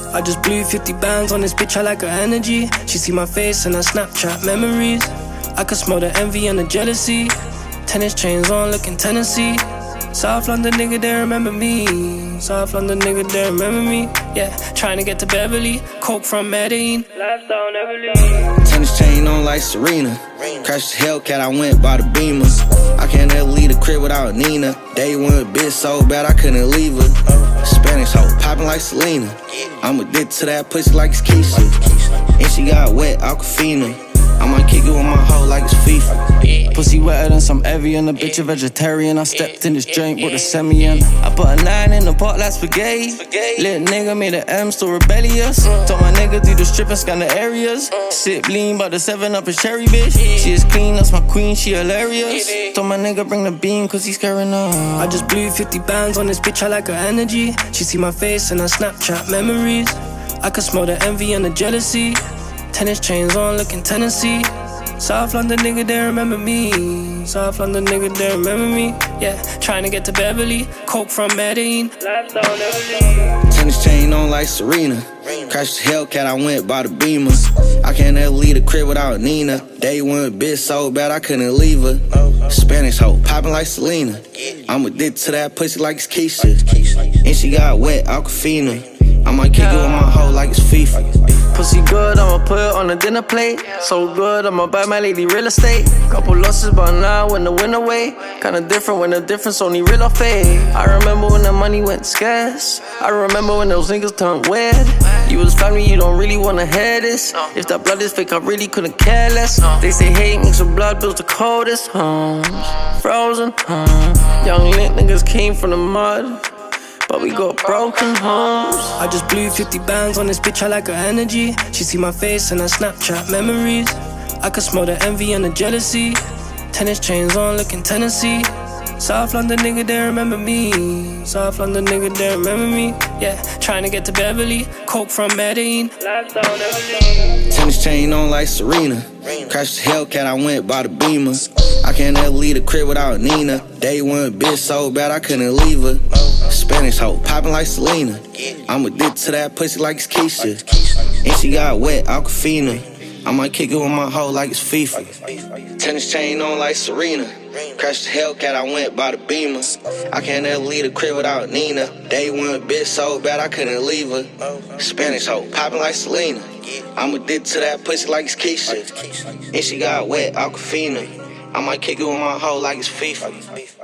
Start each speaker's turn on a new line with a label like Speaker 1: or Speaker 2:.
Speaker 1: I just blew 50 bands on this bitch, I like her energy. She see my face and her Snapchat memories. I could smell the envy and the jealousy. Tennis chains on, looking Tennessee. South London nigga, they remember me. South London nigga, they remember me. Yeah, trying to get to Beverly. Coke from Medellin. Lifestyle never leave.
Speaker 2: Tennis chain on like Serena. Crashed the Hellcat, I went by the Beamers. I can't ever leave the crib without Nina. Day one, bitch so bad I couldn't leave her. Spanish hoe, popping like Selena. I'm addicted to that pussy like it's Keisha. And she got wet, Aquafina. I might kick it with my hoe like it's FIFA.
Speaker 3: Pussy wetter than some Evian, a bitch a vegetarian. I stepped in this joint with a semi-in. I put a 9 in the pot like spaghetti. Little nigga made an M still rebellious. Told my nigga do the strip and scan the areas. Sip lean, but the 7 up is cherry, bitch. She is clean, that's my queen, she hilarious. Told my nigga bring the beam cause he's scaring her.
Speaker 1: I just blew 50 bands on this bitch, I like her energy. She see my face and her Snapchat memories. I could smell the envy and the jealousy. Tennis chains on, looking Tennessee. South London nigga, they remember me. South London nigga, they remember me. Yeah, trying to get to Beverly. Coke from Medellin. Lifestyle never leave.
Speaker 2: Tennis chain on like Serena. Crashed the Hellcat, I went by the Beamers. I can't ever leave the crib without Nina. Day one, bitch so bad I couldn't leave her. Spanish hoe, popping like Selena. I'm addicted to that pussy like it's Keisha. And she got wet, Aquafina. I might kick it with my hoe like it's FIFA.
Speaker 3: Pussy good, I'ma put it on the dinner plate. So good, I'ma buy my lady real estate. Couple losses, but now when the win away. Kinda different when the difference only real or fake. I remember when the money went scarce. I remember when those niggas turned weird. You was family, you don't really wanna hear this. If that blood is fake, I really couldn't care less. They say hate mixed with blood builds the coldest homes. Frozen homes. Young lit niggas came from the mud, but we got broken homes.
Speaker 1: I just blew 50 bands on this bitch, I like her energy. She see my face and her Snapchat memories. I could smell the envy and the jealousy. Tennis chains on, looking Tennessee. South London nigga, they remember me. South London nigga, they remember me. Yeah, trying to get to Beverly. Coke from Medellin. Lifestyle never leave.
Speaker 2: Tennis chain on like Serena. Crashed the Hellcat, I went by the Beamers. I can't ever leave the crib without Nina. Day one, bitch so bad I couldn't leave her. Spanish hoe, popping like Selena. I'm addicted to that pussy like it's Keisha. And she got wet, Aquafina. I might kick it with my hoe like it's FIFA. Tennis chain on like Serena. Crashed the Hellcat, I went by the Beamers. I can't ever leave the crib without Nina. Day one, bitch so bad I couldn't leave her. Spanish hoe, popping like Selena. I'm addicted to that pussy like it's Keisha. And she got wet, Aquafina. I might kick it with my hoe like it's FIFA.